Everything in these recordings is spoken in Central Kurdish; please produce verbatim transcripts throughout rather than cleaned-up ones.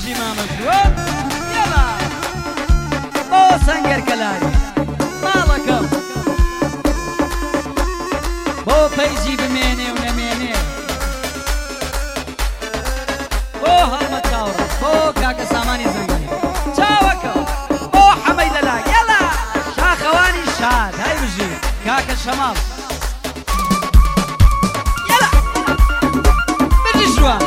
بژی مامەژوە یاڵا بۆ سەنگەر کەلاری ماڵەکەم بۆ پەیجی بمێنێ و نەمێنێ بۆ هەڵمە چاوڕە بۆ کاکە سامانی زەنگەنی چاوەکە بۆ حەمەی لەلا یاڵا شاخەوانی شاد هەی بژی کاکە شەماڵ یاڵا بژی جوان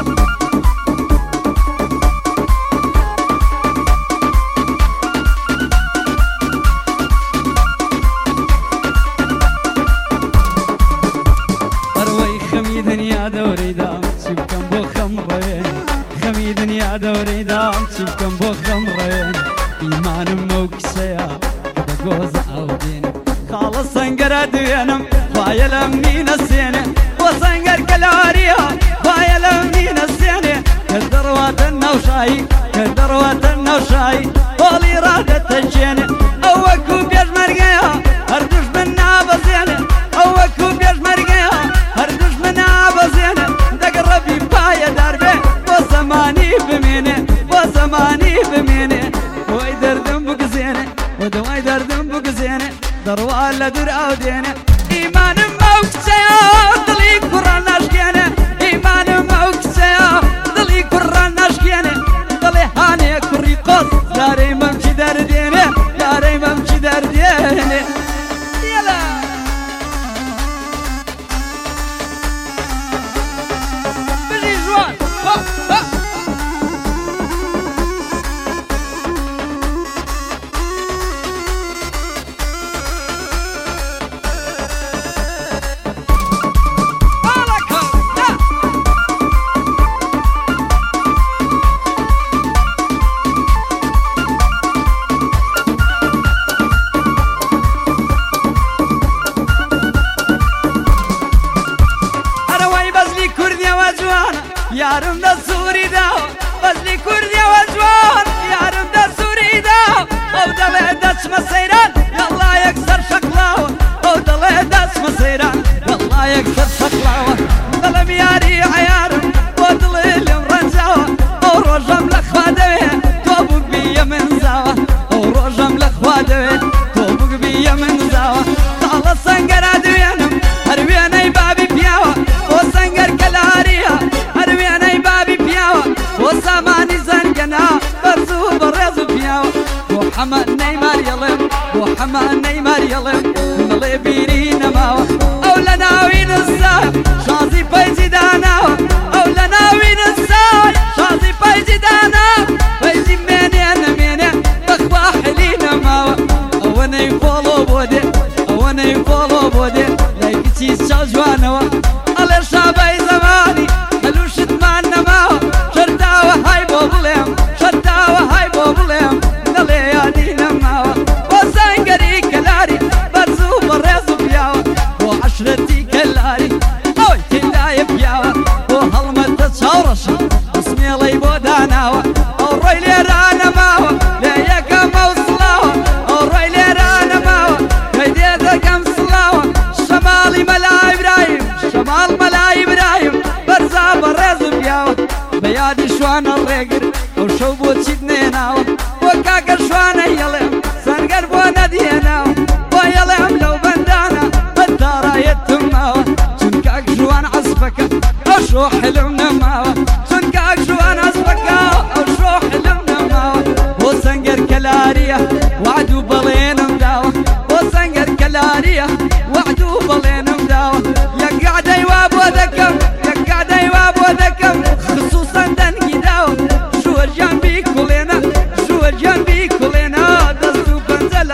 دوري دام تشوفكم بوخم رين إيمانم موكسيا بجوز عودين خالص سنجر دوينم بايل أمني نسينه وسنجر كلاريا بايل أمني نسينه كدروات النوشاي كدروات النوشاي ولي رادة تجينه أوكو بيج مرجيا هردوش منا بزينه أوكو بيج مرجيا هردوش منا بزينه دقربي بايا دربه وزماني بمينه وزماني بمينه وي دردم بقزينه ودواي دردم بقزينه دروا لا در عودينه إيمان موكسيا دلي قران ناشكينه إيمان موكسيا دلي قران ناشكينه دلي هاني كوري قص داري ممشي دردينه داري ممشي دردينه يلا بجي جوان ها ها يارم دا سوري داو بزلي كرديا وجوان يارم دا سوري داو او دلي داش مسيران يالله يكسر شكلاو او دلي داش مسيران يالله يكسر شكلاو دلم ياري عيارم ودلي لم رنجاوا او رجم لخوادوي توبك بيا من زاوا او رجم لخوادوي توبك بيا من زاوا تعال سنجر ادوينم هرويني بابي بياوا وسنجر كلاريا وزماني زنقنا برزو برزو بياو وحما نيمار يلم وحما نيمار يلم نلي بيرينا ماو او لنا وين الساي شازي بيجي دانا او لنا وين الساي شازي بيجي دانا بيجي مني انا مني بخوا حلينا ماو او انا يفولو بودي او انا يفولو بودي لايك تشيز شاجوانا على شابي زماني هلوش تمانا ماو هاي بوبلم شتاوة هاي بوبلم نلياني نماوة وزنقري كلاري برزو برزو بياوة وعشرتي كلاري اوي كلاي بياوة وهلمة تشاورشي اسمي لي بوداناوة اوروي لي رانا ماوة ليك موصلاوة اوروي لي رانا ماوة هيديتا كم صلاوة شمالي ملا ابراهيم شمال ملا ابراهيم برزا برزو بياوة بيادي شوان الرقر او شو بو تشدنيناو وكاكا شوان يلم سنقر بو نديناو ويلم لو بندانا بدارا يتماو شنكاك شوان عصفك او شو حلمنا ماو شنكاك شوان عصفك او شو حلمنا ماو وسنقر كلاريا وعدو بلين مداو وسنقر كلاريا وعدو بلين مداو يقعد ايواب وذكم يقعد ايواب وذكم خصوصا دنقي داو شو جنبي كلنا شو جنبي كلنا دستو بنزل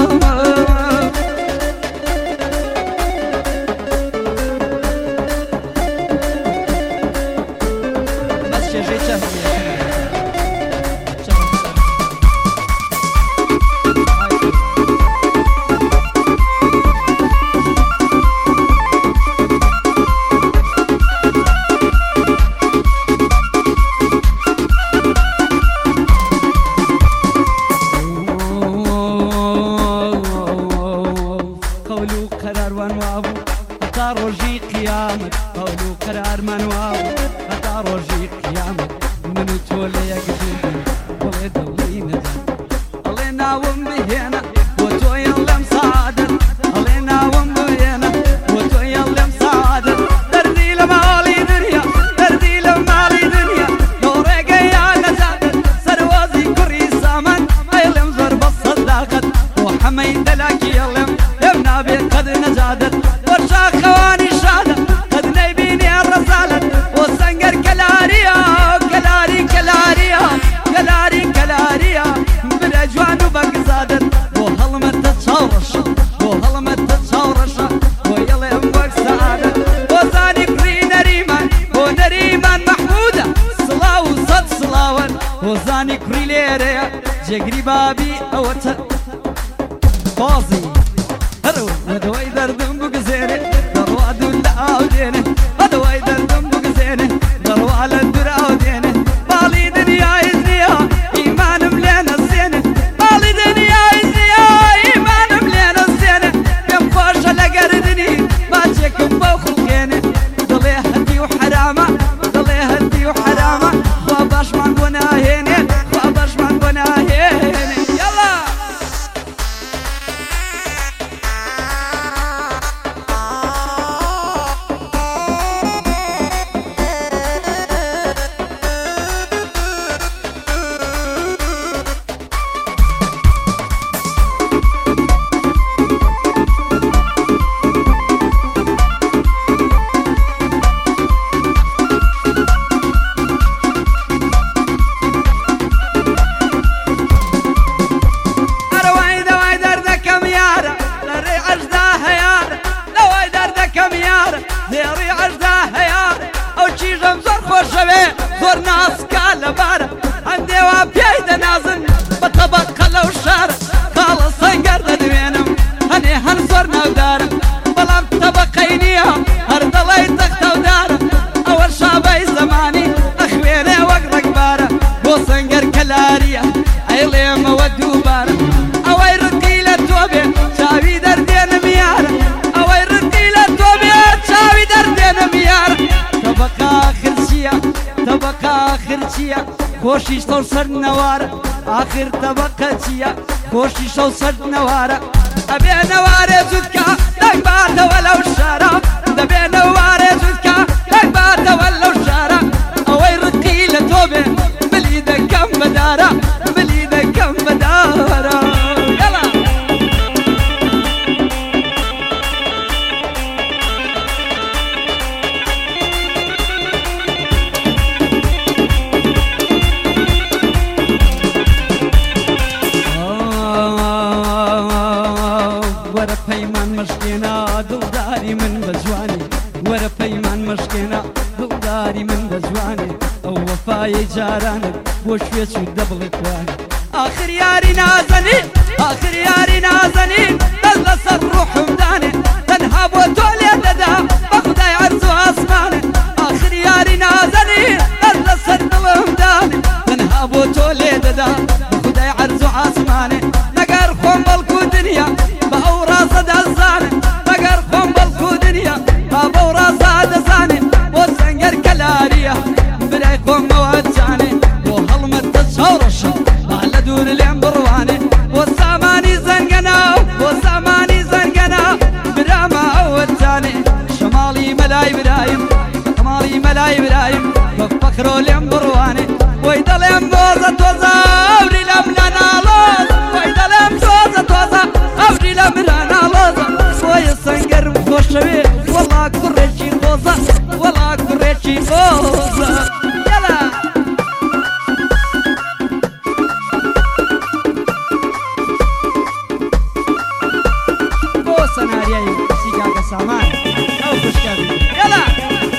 بس شجي شهر من تولي قديم ولد ولينا علينا ومبينا وتوي اللي مساعدة علينا ومبينا وتوي اللي مساعدة دردي لمالي دنيا دردي لمالي دنيا دوري قيا نزادة سروازي كري سامان ايلم زرب الصداقة وحميد لك يلم يمنا بي قد نزادت ورشا خواني شادة قد نيبيني الرسالة وسنقر كلاريا كلاري كلاريا كلاري كلاريا بالاجوان وبق زادت وهلمت تتصورش وهلمت تتصورش ويلا يمبق سعادة وزاني كري نريمان ونريمان محمودة صلاة وصد صلاة وزاني كري ليريا جقري بابي اوتا فازي هرو ودوي دردن بقزيني دروا دولا عوديني ودوي دردن بقزيني دروا على الدر عوديني بالي دنيا يزنيا ايمان ملينا الزينة بالي دنيا يزنيا ايمان ملينا الزينة يم خوش لقردني ما تشكم بوخلقيني ضلي هدي وحرامة ضلي هدي وحرامة خواباش من بناهيني خواباش من بناهيني يلا ديري عجدها يار او تشيجم زور خوشوي زور ناس كالبار عندي وابيايد نازن بطبق لو شار خالص سنقر لدوينم هني هنزور نودار بلام طبقينيها هرد الله يتخت ودار اول شابي زماني اخويني وقرق بارا وسنقر كلاريا عيلي مودو بارا اوي رقيلة توبي شاوي دردين ميارا اوي رقيلة توبي شاوي دردين ميارا طبقة آخر شيا طبقة آخر شيا خوشي شو صر نوارا آخر طبقة شيا خوشي شو صر نوارا أبي نواري زودكا لك بات ولو شارع دبي نواري زودكا لك بات ولو شارع اوي رقيلة توبي بليدة كم بدارا بليدة كم بدارا يلا ورا بيمان مشكينا دلداري من بجواني ورا بيمان مشكينا دلداري من بجواني او وفاي جارانك وشويش ودبل اخواني اخر ياري نازنين اخر ياري نازنين تلبس الروح مداني تنهب وتولي ددا بخداي عرزو اسماني اخر ياري نازنين تلبس الروح مداني تنهب وتولي ددا بخداي عرزو اسماني نقر خوم بالكو دنيا بأورا صد الزاني نقر خوم بالكو دنيا بأورا صد الزاني وسنقر كلاريا براي خوم موجاني وهلمت تشورش على دور الامبرواني والساماني زنقنا والساماني زنقنا براما اول ثاني شمالي ملاي برايم شمالي ملاي برايم بفكروا الامبرواني ويدا الامبوزة توزا ابري لمنا لوز ويدا الامبوزة توزا ابري لمنا لوز ويا سنقر بخوشوي والله كريشي خوزة والله كريشي خوزة يلا سناريا سيجاك سامان او خوشكابي يلا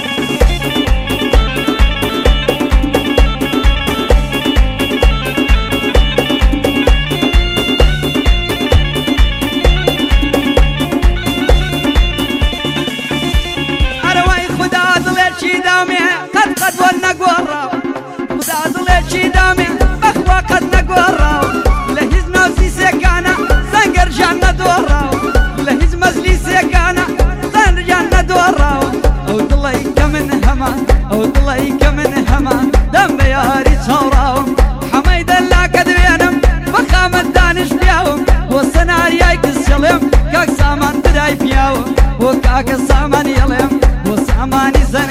اروي خدا ظليت دامي قد قد ونقورا خدا ظليت دامي بخوا قد نقورا لهز نفسي سكانة سنقر جنة دورا لهز مزلي سكانة سنقر جنة دورا او ضلي كمن هما او ضلي كمن هما دم بياري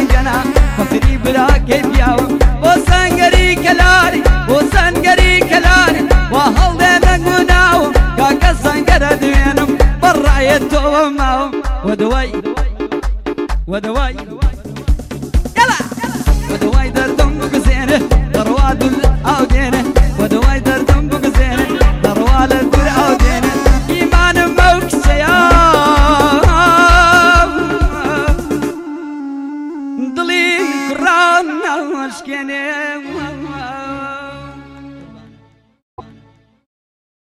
زنجنا فكري بلا كيفياو وسنجري كلاري وسنجري كلاري وهل دينا قناو كاكا سنجر دوينم برا يتو ماو ودواي ودواي يلا ودواي دردم كزينه درواد الأودينه